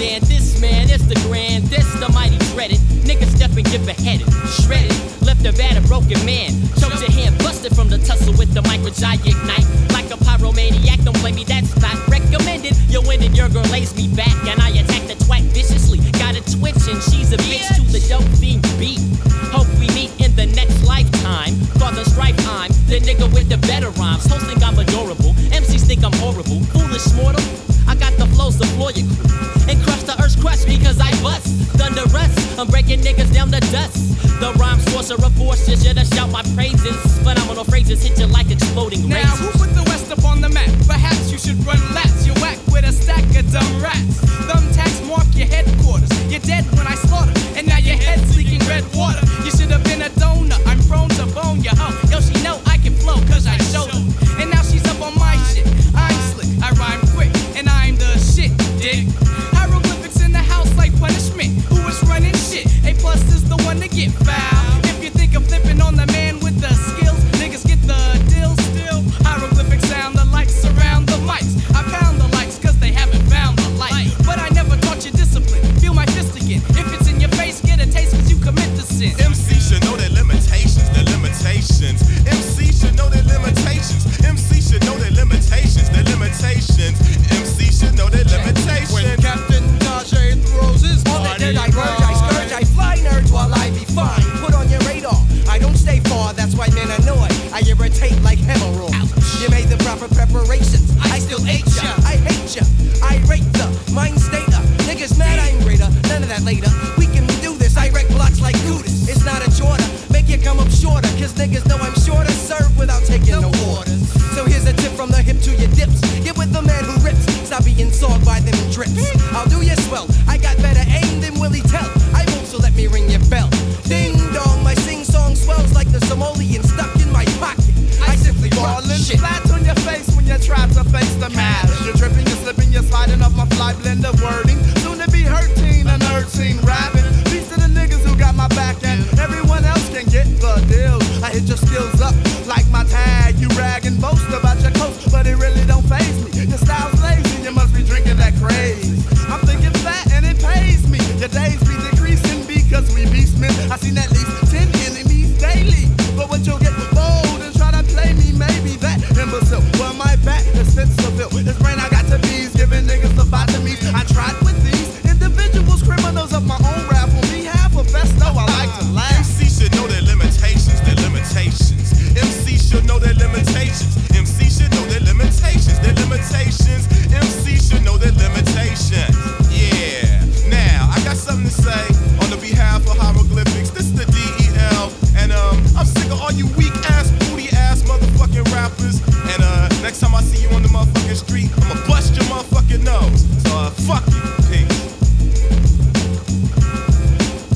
understand this, man, it's the grand, this the mighty dreaded. Niggas step and get beheaded, shredded, left a bad, a broken man. Choked your hand, busted from the tussle with the micro giant ignite. Like a pyromaniac, don't blame me, that's not recommended. You win and your girl lays me back, and I attack the twat viciously. Got a twitch and she's a bitch to the dope fiend beat. Hope we meet in the next lifetime. Causing strife, I'm the nigga with the better rhymes. Hoes think I'm adorable, MCs think I'm horrible. Foolish mortal, I got the flows to floor your crew and crush the earth's crust because I bust. Thunderous, I'm breaking niggas down to dust. The rhyme sorcerer force you should shout my praises. Phenomenal phrases hit you like exploding razors. Now who put the West up on the map? Perhaps you should run laps. You're whack with a stack of dumb rats. Thumbtacks mark your headquarters. You're dead when I slaughter, and now your head's leaking red water. You should have been a donor. I'm prone to bone your hoe. Yo, she know I can flow cause I showed her. And now she's up on my shit. I'm slick, I rhyme quick, and I'm the shit, dig. Hieroglyphics in the house like punishment. Who is running shit? A plus is the one to get foul. If you think of flipping on the man with the skills, niggas get the deal still. Hieroglyphics sound the lights surround the mics. I pound the lights cause they haven't found the light. But I never taught you discipline. Feel my fist again. If it's in your face, get a taste cause you commit the sin. MC should know their limitations, their limitations. MC should know their limitations. MC should know their limitations, their limitations. MC should know their limitations. When Captain Tajay throws his party, I verge, I scourge, I fly nerds while I be fine. Put on your radar, I don't stay far, that's why men annoy. I irritate like hemorrhoids. You made the proper preparations, I still hate ya. I hate ya, I rate the mind stater. Niggas mad I'm greater, none of that later. We can do this, I wreck blocks like Judas. It's not a chorder, make you come up shorter. Cause niggas know I'm sure to serve without taking no orders. So here's a tip from the hip to your dips. Get with the man who rips, stop being sogged by them drips. I'll do you swell, I got better aim than Willie Tell. I won't, so let me ring your bell. Ding dong, my sing song swells like the Somalian stuck in my pocket. I simply rock shit. Flat on your face when you try to face the mask. You're tripping, you're slipping, you're sliding off my fly blend of wording. Soon to be hurting, a nerd scene rapping. Peace to the niggas who got my back and everyone else can get the deal. I hit your skills up like my tag. You rag and boast about your coast, but it really don't faze me. Your style's lazy, you must be drinking that crazy. I'm thinking fat and it pays me. Your days be decreasing because we beastmen. I seen at least 10 enemies daily. But what you'll get bold and try to play me, maybe that imbecile. Well, my back is fit Seville. His brain I got to bees, giving niggas lobotomies. I tried with these individuals, criminals of my own rap. On behalf of Festo, I like to laugh. MC should know their limitations, their limitations. MC should know their limitations. MC should know their limitations, their limitations. MC should know their limitations. Yeah. Now, I got something to say on the behalf of Hieroglyphics. This is the DEL, and I'm sick of all you weak ass, booty ass motherfucking rappers. And next time I see you on the motherfucking street, I'ma bust your motherfucking nose. So fuck you, pig.